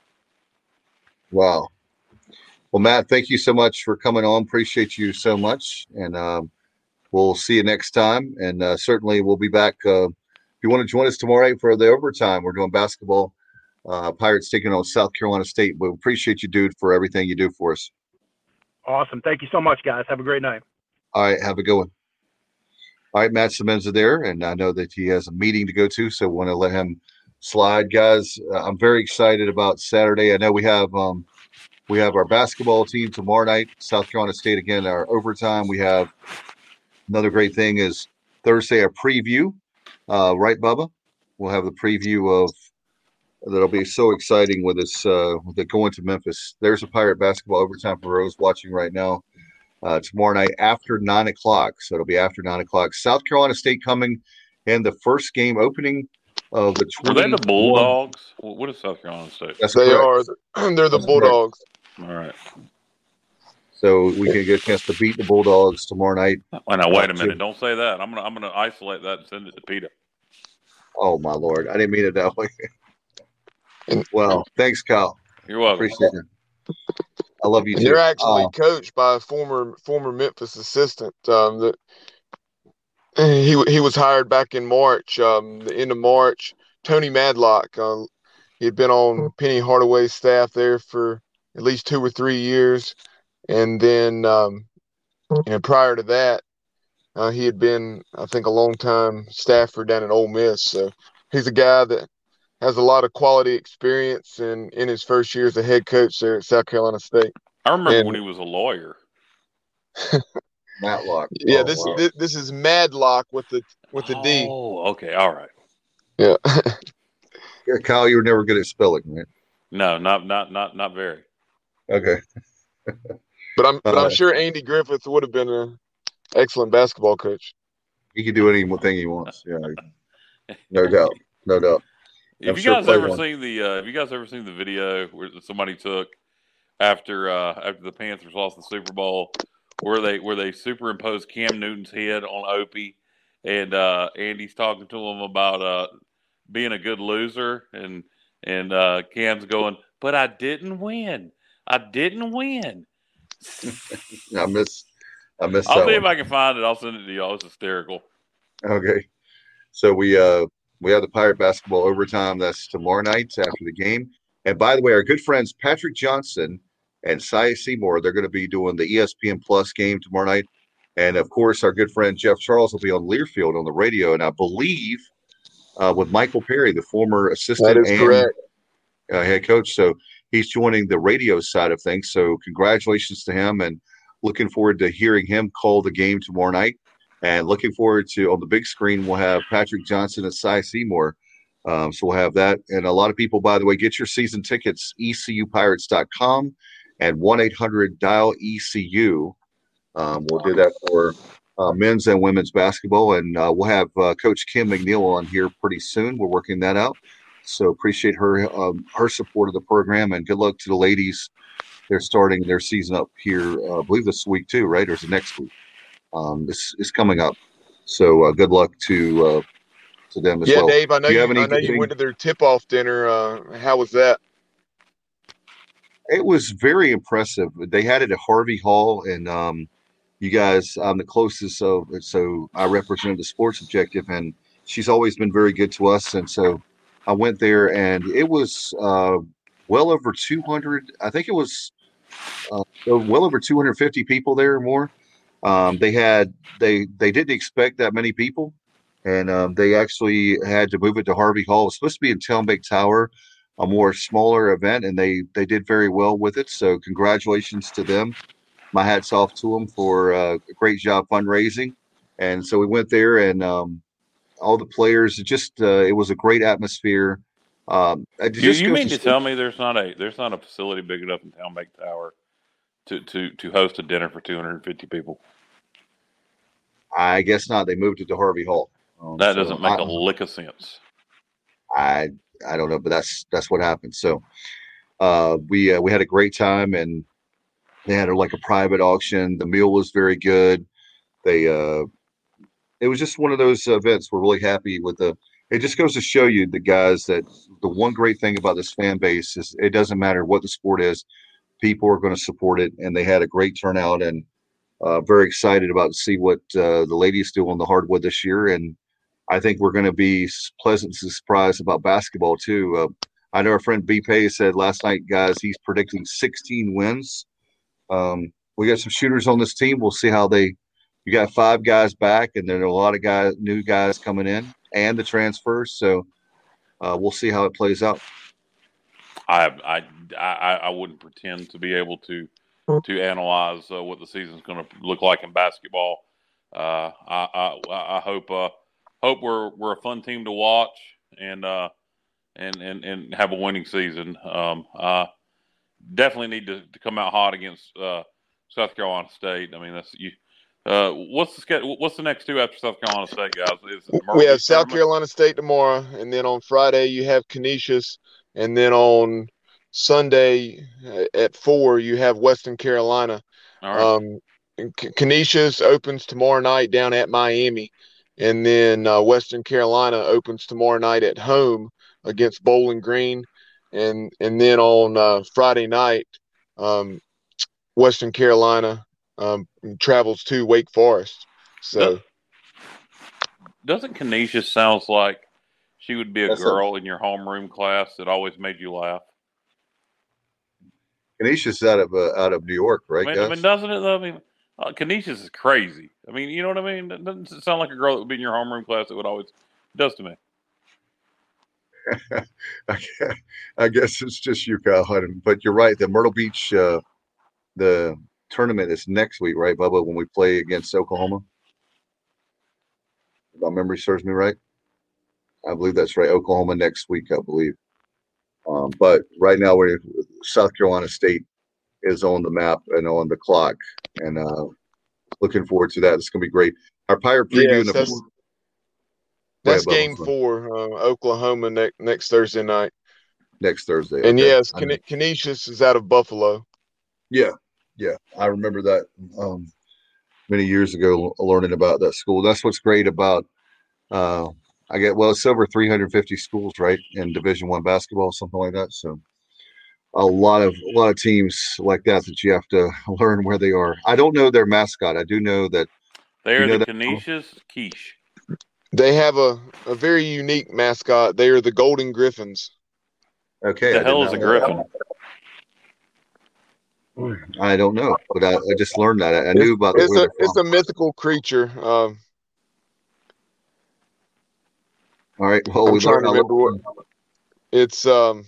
Wow. Well, Matt, thank you so much for coming on. Appreciate you so much. And we'll see you next time. And certainly we'll be back. If you want to join us tomorrow night for the overtime, we're doing basketball. Pirates taking on South Carolina State. We appreciate you, dude, for everything you do for us. Awesome. Thank you so much, guys. Have a great night. All right. Have a good one. All right. Matt Semenza there. And I know that he has a meeting to go to, so we want to let him slide. Guys, I'm very excited about Saturday. I know we have our basketball team tomorrow night, South Carolina State again, our overtime. We have another great thing is Thursday, our preview. Right, Bubba? We'll have the preview of that'll be so exciting with us with it going to Memphis. There's a Pirate basketball overtime for those watching right now. Tomorrow night after 9 o'clock. So it'll be after 9 o'clock. South Carolina State coming in the first game opening of the 20. Are they the Bulldogs? What is South Carolina State? They are. They're the Bulldogs. All right. So we can get a chance to beat the Bulldogs tomorrow night. Oh, now, wait a minute. Don't say that. I'm gonna isolate that and send it to Peter. Oh, my Lord. I didn't mean it that way. Well, thanks, Kyle. You're welcome. Appreciate it. I love you, too. You're actually coached by a former Memphis assistant. That he was hired back in March, the end of March. Tony Madlock. He had been on Penny Hardaway's staff there for at least 2 or 3 years. And then prior to that, he had been, I think, a long-time staffer down at Ole Miss. So he's a guy that has a lot of quality experience in his first year as a head coach there at South Carolina State. I remember when he was a lawyer. Matlock. Yeah, this is Madlock with the D. Oh, okay, all right. Yeah. Yeah, Kyle, you were never good at spelling, right? No, not very. Okay. But I'm sure Andy Griffith would have been an excellent basketball coach. He can do anything he wants. Yeah, no doubt. Have you guys ever seen the video where somebody took after the Panthers lost the Super Bowl, where they superimposed Cam Newton's head on Opie, and Andy's talking to him about being a good loser, and Cam's going, but I didn't win. I miss I'll see if I can find it. I'll send it to y'all. It's hysterical. Okay. So we have the Pirate basketball overtime. That's tomorrow night after the game. And by the way, our good friends Patrick Johnson and Cy Seymour, they're going to be doing the ESPN Plus game tomorrow night. And of course, our good friend Jeff Charles will be on Learfield on the radio. And I believe with Michael Perry, the former assistant and head coach. So he's joining the radio side of things. So congratulations to him, and looking forward to hearing him call the game tomorrow night. And looking forward to, on the big screen, we'll have Patrick Johnson and Cy Seymour. So we'll have that. And a lot of people, by the way, get your season tickets, ECUPirates.com. and 1-800-DIAL-ECU. We'll do that for men's and women's basketball, and we'll have Coach Kim McNeil on here pretty soon. We're working that out. So appreciate her support of the program, and good luck to the ladies. They're starting their season up here, I believe this week too, right? Or is it next week? This is coming up. So good luck to them as well. Yeah, Dave, I know you went to their tip-off dinner. How was that? It was very impressive. They had it at Harvey Hall, and you guys, I'm the closest, so I represent the Sports Objective, and she's always been very good to us. And so I went there, and it was well over 200. I think it was well over 250 people there or more. They didn't expect that many people, and they actually had to move it to Harvey Hall. It was supposed to be in Talmbach Tower, a more smaller event, and they did very well with it. So congratulations to them. My hat's off to them for a great job fundraising. And so we went there, and all the players, it was a great atmosphere. You mean to tell me there's not a facility big enough in Talmbach Tower to host a dinner for 250 people? I guess not. They moved it to Harvey Hall. That doesn't make a lick of sense. I don't know, but that's what happened. So we had a great time, and they had like a private auction. The meal was very good. It was just one of those events. We're really happy with it just goes to show you, the guys, that the one great thing about this fan base is it doesn't matter what the sport is, people are going to support it. And they had a great turnout, and very excited about to see what the ladies do on the hardwood this year. And I think we're going to be pleasantly surprised about basketball too. I know our friend B. Pay said last night, guys, he's predicting 16 wins. We got some shooters on this team. We'll see how you got 5 guys back, and then a lot of new guys coming in, and the transfers. So we'll see how it plays out. I wouldn't pretend to be able to analyze what the season's going to look like in basketball. I hope we're a fun team to watch, and have a winning season. Definitely need to come out hot against South Carolina State. I mean, that's you. What's the next 2 after South Carolina State, guys? We have South Carolina State tomorrow, and then on Friday you have Canisius, and then on Sunday at 4 you have Western Carolina. All right. Canisius opens tomorrow night down at Miami, and then Western Carolina opens tomorrow night at home against Bowling Green, and then on Friday night, Western Carolina travels to Wake Forest. So, doesn't Canisius sounds like she would be a girl in your homeroom class that always made you laugh? Canisius is out of New York, right? I mean, doesn't it though? I mean, Canisius is crazy. I mean, you know what I mean? It doesn't sound like a girl that would be in your homeroom class that would always. It does to me. I guess it's just you, Kyle. But you're right. The Myrtle Beach, the tournament is next week, right, Bubba? When we play against Oklahoma, if my memory serves me right, I believe that's right. Oklahoma next week, I believe. But right now, South Carolina State is on the map and on the clock, and looking forward to that. It's going to be great. Our Pirate preview. Yes, that's game 4, Oklahoma next Thursday night. Next Thursday. And okay. yes, Canisius is out of Buffalo. Yeah. I remember that many years ago, learning about that school. That's what's great about it's over 350 schools, right, in Division I basketball, something like that. So a lot of teams like that you have to learn where they are. I don't know their mascot. I do know that they are the Canisius Quiche. They have a very unique mascot. They are the Golden Griffins. Okay. The hell is a griffin? I don't know, but I just learned that. I knew about it. It's a mythical creature. All right. Well, I'm trying to remember what it's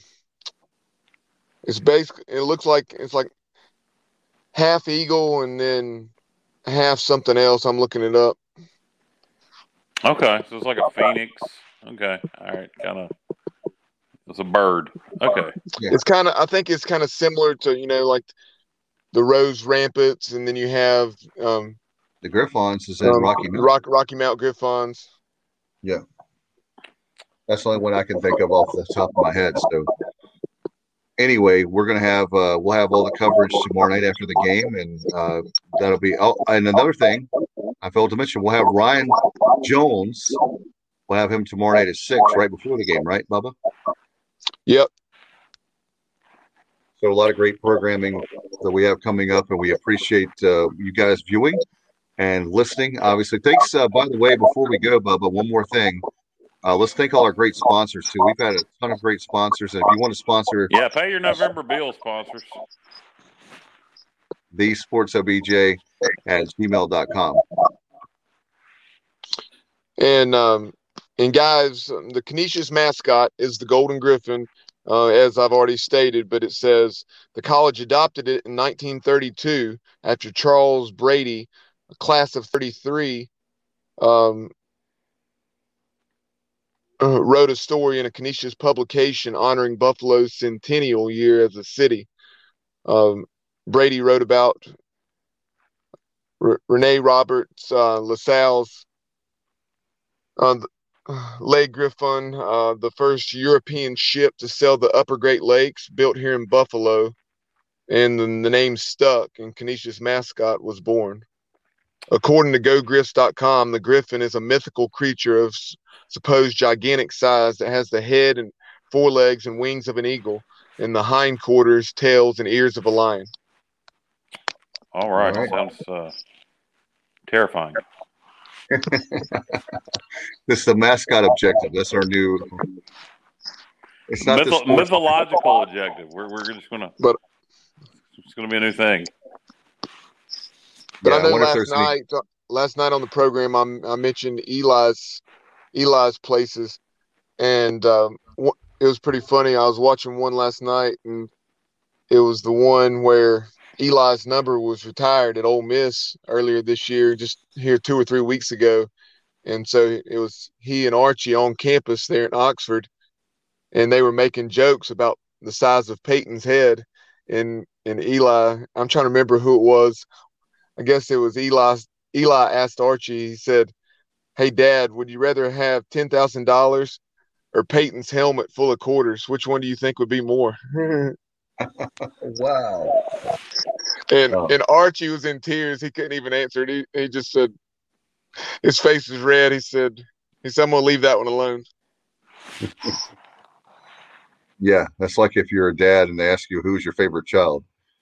basically. It looks like it's like half eagle and then half something else. I'm looking it up. Okay, so it's like a phoenix. Okay, all right, kind of. It's a bird. Okay. Yeah. I think it's kind of similar to like Rose Rampants, and then you have the Griffons is in Rocky Mount. Rocky Mount Griffons. Yeah, that's the only one I can think of off the top of my head. So anyway, we're gonna have we'll have all the coverage tomorrow night after the game, and that'll be. Oh, and another thing I failed to mention, we'll have Ryan Jones. We'll have him tomorrow night at 6, right before the game, right, Bubba? Yep. So a lot of great programming that we have coming up, and we appreciate you guys viewing and listening. Obviously, thanks. By the way, before we go, Bubba, one more thing. Let's thank all our great sponsors too. We've had a ton of great sponsors, and if you want to sponsor, pay your November bill, sponsors. thesportsobj@gmail.com. And guys, the Canisius mascot is the Golden Griffin, as I've already stated, but it says the college adopted it in 1932 after Charles Brady, a class of 33, wrote a story in a Canisius publication honoring Buffalo's centennial year as a city. Brady wrote about Rene Roberts, LaSalle's Lake Griffon, the first European ship to sail the upper Great Lakes, built here in Buffalo, and the name stuck, and Canisius mascot was born. According to GoGriffs.com, the Griffin is a mythical creature of supposed gigantic size that has the head and forelegs and wings of an eagle, and the hindquarters, tails, and ears of a lion. All right. Sounds terrifying. This is the mascot objective. That's our new. It's not mythological objective. We're just gonna. But it's gonna be a new thing. But I know last night on the program, I mentioned Eli's places, and it was pretty funny. I was watching one last night, and it was the one where Eli's number was retired at Ole Miss earlier this year, just here 2 or 3 weeks ago. And so it was he and Archie on campus there in Oxford, and they were making jokes about the size of Peyton's head. And Eli, I'm trying to remember who it was. I guess it was Eli. Eli asked Archie, he said, "Hey, Dad, would you rather have $10,000 or Peyton's helmet full of quarters? Which one do you think would be more?" Wow. And Archie was in tears. He couldn't even answer it. He just said, his face was red. He said, I'm going to leave that one alone. Yeah, that's like if you're a dad and they ask you who's your favorite child.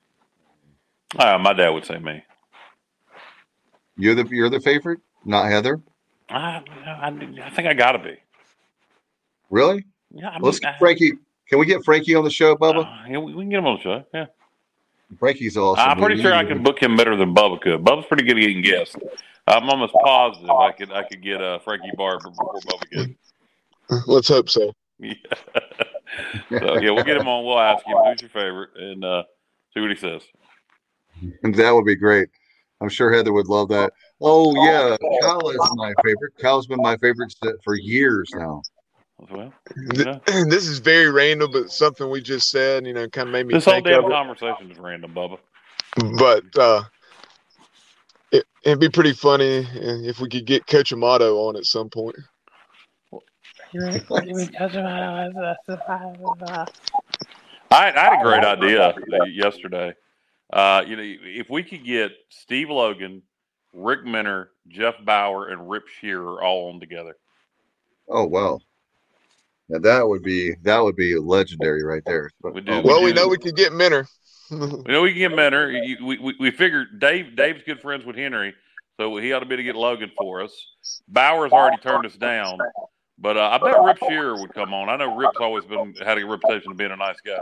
My dad would say me. You're the favorite, not Heather? I think I gotta be. Really? Yeah. Let's get Frankie. Can we get Frankie on the show, Bubba? Yeah, we can get him on the show. Yeah. Frankie's awesome. I'm pretty sure I can book him better than Bubba could. Bubba's pretty good at getting guests. I'm almost positive I could get Frankie Barber before Bubba could. Let's hope so. Yeah. So yeah, we'll get him on. We'll ask him who's your favorite and see what he says. That would be great. I'm sure Heather would love that. Oh yeah, Kyle is my favorite. Kyle's been my favorite for years now. Well, this is very random, but something we just said, kind of made me this think whole damn of it. conversation is random, Bubba. But it'd be pretty funny if we could get Coach Amato on at some point. I had a great idea yesterday. If we could get Steve Logan, Rick Minner, Jeff Bauer, and Rip Shearer all on together. Oh wow! Now that would be legendary right there. We know we could get Minner. We know we can get Minner. We figured Dave's good friends with Henry, so he ought to be to get Logan for us. Bauer's already turned us down, but I bet Rip Shearer would come on. I know Rip's always had a reputation of being a nice guy.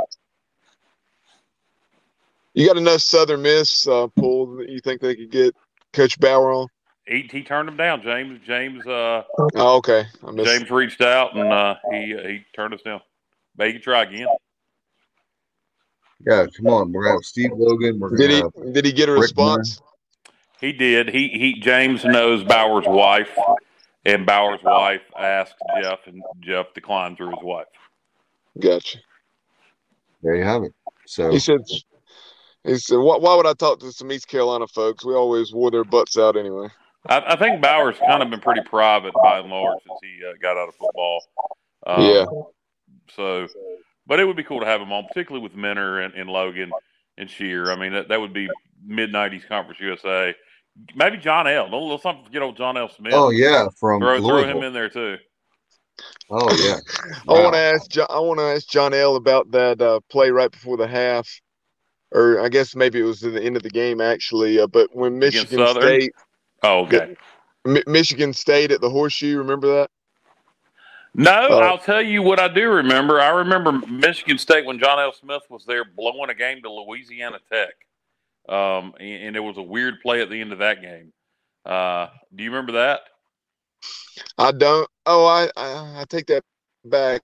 You got enough Southern Miss pull that you think they could get Coach Bauer on? He turned him down. James. Oh, okay. James reached out and he turned us down. But he can try again. Yeah, come on. We're gonna have Steve Logan. Did he get a response? He did. James knows Bauer's wife, and Bauer's wife asked Jeff, and Jeff declined through his wife. Gotcha. There you have it. So he said He said, why would I talk to some East Carolina folks? We always wore their butts out anyway. I think Bauer's kind of been pretty private by and large since he got out of football. Yeah. So, but it would be cool to have him on, particularly with Minner and Logan and Shear. I mean, that would be mid-'90s Conference USA. Maybe John L. Let's not forget old John L. Smith. Oh, yeah, from throw him in there, too. Oh, yeah. Wow. I want to ask John L. about that play right before the half. Or I guess maybe it was at the end of the game, actually. But when Michigan State – oh, okay. Michigan State at the Horseshoe, remember that? No, I'll tell you what I do remember. I remember Michigan State when John L. Smith was there blowing a game to Louisiana Tech. And it was a weird play at the end of that game. Do you remember that? I don't. Oh, I take that back.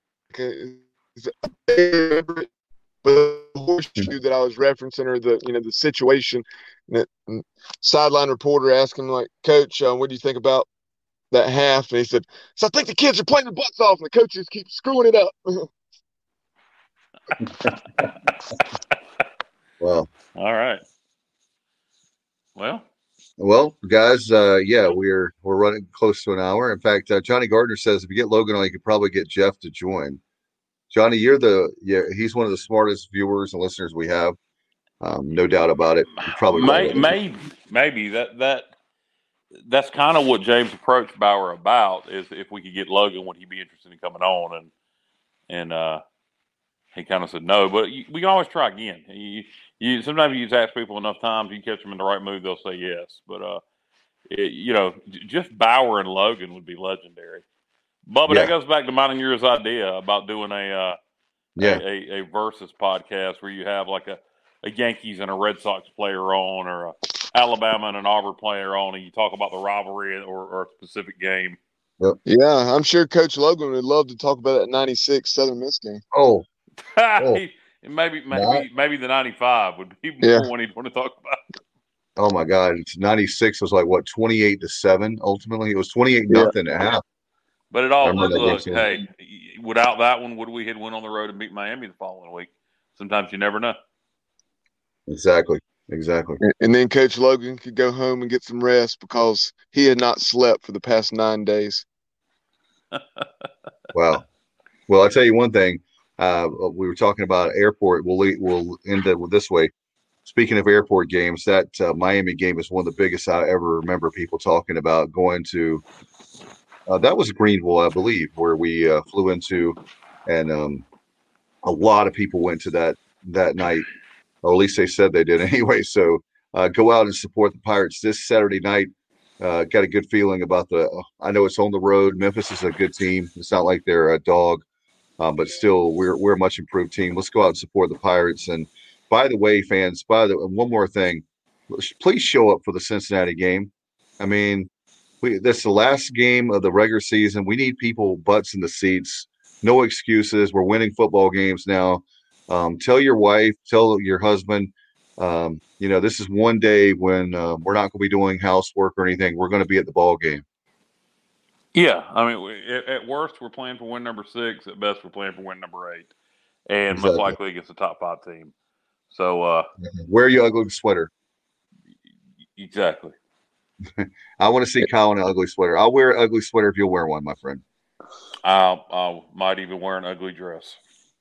But the Horseshoe that I was referencing, or the situation, that sideline reporter asked him, like, Coach, what do you think about that half? And he said, "So I think the kids are playing their butts off, and the coaches keep screwing it up." Well, all right. Well, guys, we're running close to an hour. In fact, Johnny Gardner says if you get Logan on, you could probably get Jeff to join. Johnny, he's one of the smartest viewers and listeners we have. No doubt about it. Probably maybe that's kind of what James approached Bauer about, is if we could get Logan, would he be interested in coming on? And he kind of said no, but we can always try again. You sometimes you just ask people enough times, you catch them in the right mood, they'll say yes. But just Bauer and Logan would be legendary. Bubba, that goes back to mine and yours idea about doing a versus podcast where you have like a Yankees and a Red Sox player on, or a Alabama and an Auburn player on, and you talk about the rivalry or a specific game. Yep. Yeah, I'm sure Coach Logan would love to talk about that '96 Southern Miss game. Oh. Maybe the 95 would be more when he'd want to talk about. Oh my God, it's 96 was like what, 28-7 ultimately? It was 28-0 at half. But it all look, hey, without that one, would we had went on the road and beat Miami the following week? Sometimes you never know. Exactly. And then Coach Logan could go home and get some rest because he had not slept for the past 9 days. Wow. Well, I'll tell you one thing. We were talking about airport. We'll end it this way. Speaking of airport games, that Miami game is one of the biggest I ever remember people talking about going to. That was Greenville, I believe, where we flew into, and a lot of people went to that night, or at least they said they did anyway. So go out and support the Pirates this Saturday night. Got a good feeling about I know it's on the road. Memphis is a good team. It's not like they're a dog, but still, we're a much improved team. Let's go out and support the Pirates. And by the way, fans, one more thing, please show up for the Cincinnati game. I mean, that's the last game of the regular season. We need people butts in the seats. No excuses. We're winning football games now. Tell your wife, tell your husband, this is one day when we're not going to be doing housework or anything. We're going to be at the ball game. Yeah. I mean, at worst, we're playing for win number 6. At best, we're playing for win number 8. And most likely against the top 5 team. So wear your ugly sweater. Exactly. I want to see Kyle in an ugly sweater. I'll wear an ugly sweater if you'll wear one, my friend. I might even wear an ugly dress.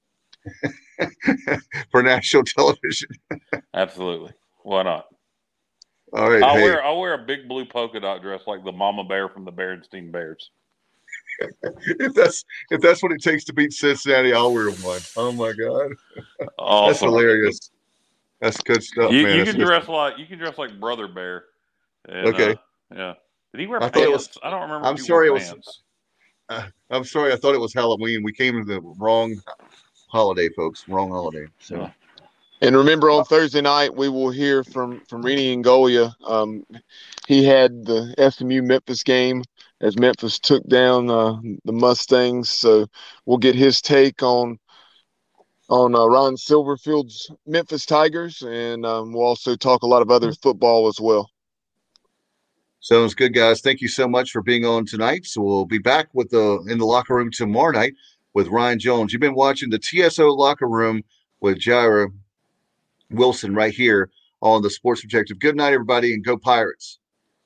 For national television. Absolutely. Why not? All right. I'll wear a big blue polka dot dress like the mama bear from the Berenstain Bears. If that's what it takes to beat Cincinnati, I'll wear one. Oh my God. Awesome. That's hilarious. That's good stuff, man. You can dress like Brother Bear. And, okay. Yeah. Did he wear pants? I don't remember. I'm sorry. I'm sorry. I thought it was Halloween. We came to the wrong holiday, folks. Wrong holiday. So. And remember, on Thursday night, we will hear from Rini Ngolia. He had the SMU Memphis game as Memphis took down the Mustangs. So we'll get his take on Ron Silverfield's Memphis Tigers, and we'll also talk a lot of other football as well. Sounds good, guys. Thank you so much for being on tonight. So we'll be back in the locker room tomorrow night with Ryan Jones. You've been watching the TSO Locker Room with Jaira Wilson right here on the Sports Objective. Good night, everybody, and go Pirates.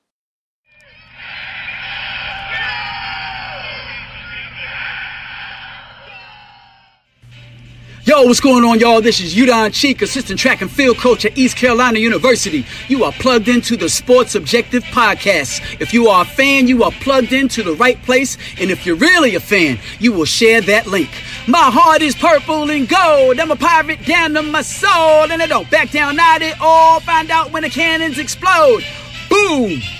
Yo, what's going on, y'all? This is Udon Cheek, assistant track and field coach at East Carolina University. You are plugged into the Sports Objective podcast. If you are a fan, you are plugged into the right place. And if you're really a fan, you will share that link. My heart is purple and gold. I'm a pirate down to my soul. And I don't back down, not at all. Find out when the cannons explode. Boom!